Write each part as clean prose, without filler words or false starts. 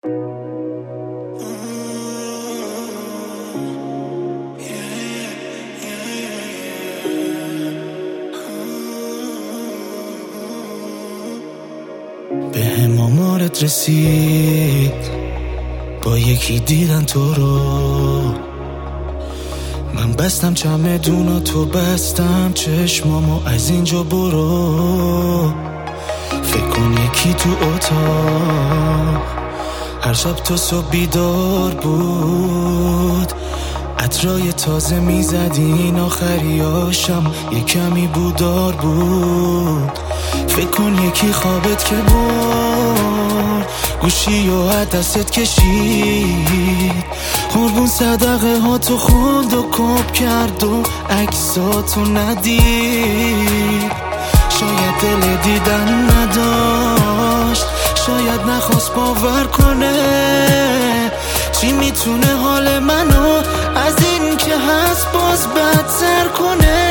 به هم آمارت رسید، با یکی دیدن تو رو. من بستم چمدونا، تو بستم چشمامو، از اینجا برو. فکر کن یکی تو اتاق هر شب تو صبح بیدار بود، عطرای تازه میزدین، آخریاشم یه کمی بودار بود. فکر کن یکی خوابت که برد، گوشی و دستت کشید، قربون صدقه ها تو خوند و کپ کرد و عکساتو ندید. شاید دل دیدن نداشت، شاید نخواست باور کنه. چی میتونه حال منو از این که هست باز بدتر کنه؟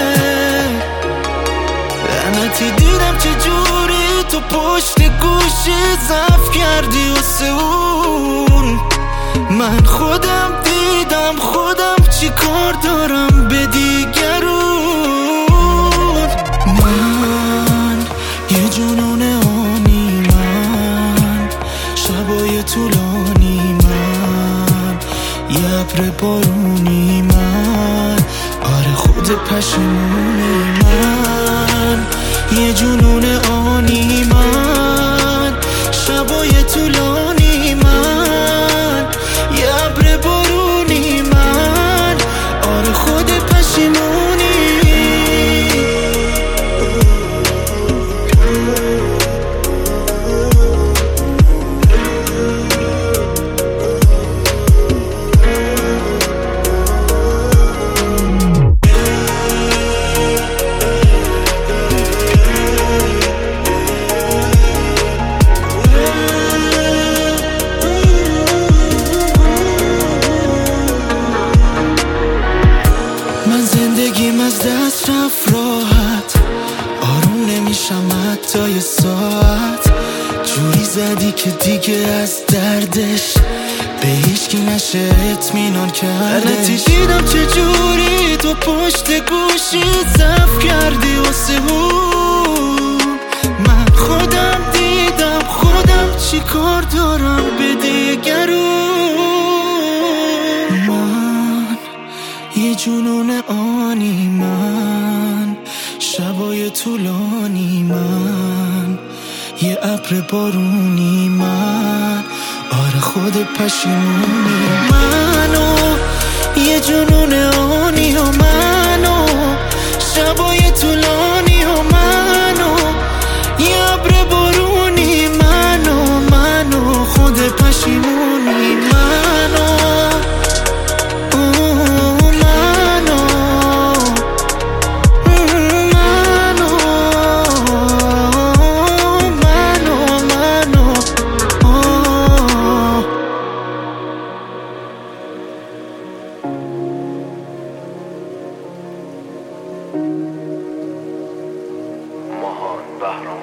لعنتی دیدم چه جوری تو پشت گوشی ضعف کردی واسه اون. من خودم دیدم خودم چی کار دارم به دیگرون. من یه جنون آنی، من شبای طولانی، من یه ابر بارونی، من آره خود پشیمونی، من یه جنون آنی، من شبای طولانی، من یه ابر بارونی، من آره خود پشیمونی. زندگیم از دست رفت راحت، آروم نمیشم حتی یه ساعت. جوری زدی که دیگه از دردش به هیچکی نشه اطمینان کردش. لعنتی دیدم چه جوری تو پشت گوشی ضعف کردی واسه اون. من خودم دیدم خودم چی کار دارم به دیگرون. من یه جنون آنی، من شبای طولانی، من یه ابر بارونی، من آره خود پشیمونی. منو یه جنون آنی و منو شبای طولانی و منو یه ابر بارونی، منو خود پشیمونی. منو ماهان بهرام